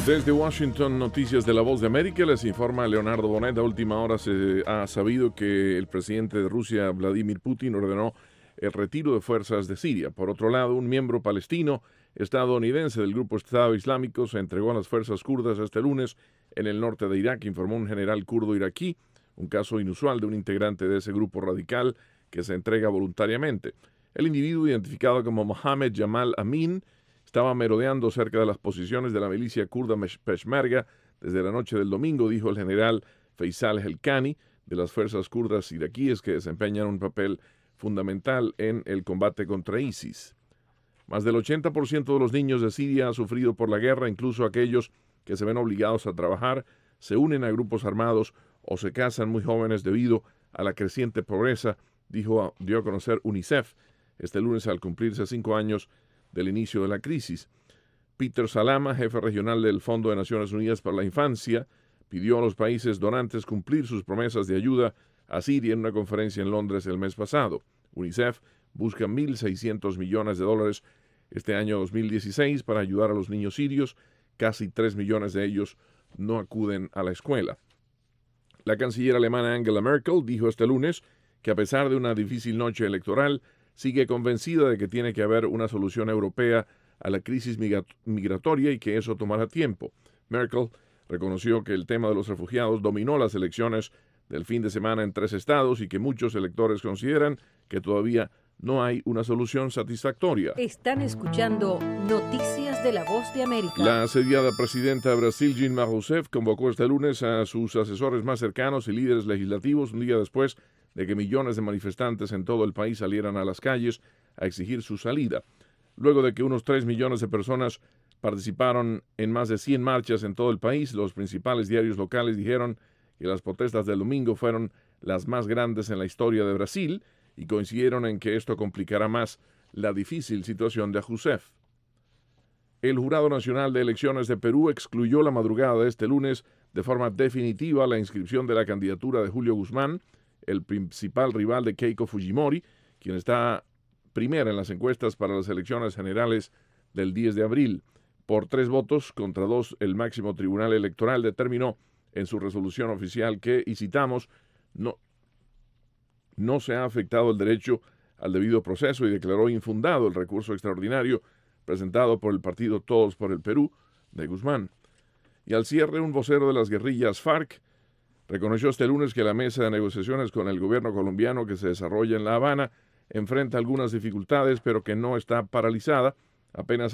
Desde Washington, noticias de La Voz de América, les informa Leonardo Bonet. A última hora se ha sabido que el presidente de Rusia, Vladimir Putin, ordenó el retiro de fuerzas de Siria. Por otro lado, un miembro palestino estadounidense del grupo Estado Islámico se entregó a las fuerzas kurdas este lunes en el norte de Irak, informó un general kurdo iraquí, un caso inusual de un integrante de ese grupo radical que se entrega voluntariamente. El individuo, identificado como Mohammed Jamal Amin, estaba merodeando cerca de las posiciones de la milicia kurda Peshmerga desde la noche del domingo, dijo el general Faisal Helkani, de las fuerzas kurdas iraquíes que desempeñan un papel fundamental en el combate contra ISIS. Más del 80% de los niños de Siria ha sufrido por la guerra, incluso aquellos que se ven obligados a trabajar, se unen a grupos armados o se casan muy jóvenes debido a la creciente pobreza, dio a conocer UNICEF este lunes al cumplirse 5 años del inicio de la crisis. Peter Salama, jefe regional del Fondo de Naciones Unidas para la Infancia, pidió a los países donantes cumplir sus promesas de ayuda a Siria en una conferencia en Londres el mes pasado. UNICEF busca 1.600 millones de dólares este año 2016 para ayudar a los niños sirios. Casi 3 millones de ellos no acuden a la escuela. La canciller alemana Angela Merkel dijo este lunes que a pesar de una difícil noche electoral, sigue convencida de que tiene que haber una solución europea a la crisis migratoria y que eso tomará tiempo. Merkel reconoció que el tema de los refugiados dominó las elecciones del fin de semana en 3 estados y que muchos electores consideran que todavía no hay una solución satisfactoria. Están escuchando Noticias de La Voz de América. La asediada presidenta de Brasil, Dilma Rousseff, convocó este lunes a sus asesores más cercanos y líderes legislativos un día después de que millones de manifestantes en todo el país salieran a las calles a exigir su salida. Luego de que unos 3 millones de personas participaron en más de 100 marchas en todo el país, los principales diarios locales dijeron que las protestas del domingo fueron las más grandes en la historia de Brasil y coincidieron en que esto complicará más la difícil situación de Rousseff. El Jurado Nacional de Elecciones de Perú excluyó la madrugada de este lunes de forma definitiva la inscripción de la candidatura de Julio Guzmán, el principal rival de Keiko Fujimori, quien está primera en las encuestas para las elecciones generales del 10 de abril. Por 3 votos contra 2, el máximo tribunal electoral determinó en su resolución oficial que, y citamos, no se ha afectado el derecho al debido proceso y declaró infundado el recurso extraordinario presentado por el partido Todos por el Perú de Guzmán. Y al cierre, un vocero de las guerrillas FARC reconoció este lunes que la mesa de negociaciones con el gobierno colombiano que se desarrolla en La Habana enfrenta algunas dificultades, pero que no está paralizada. Apenas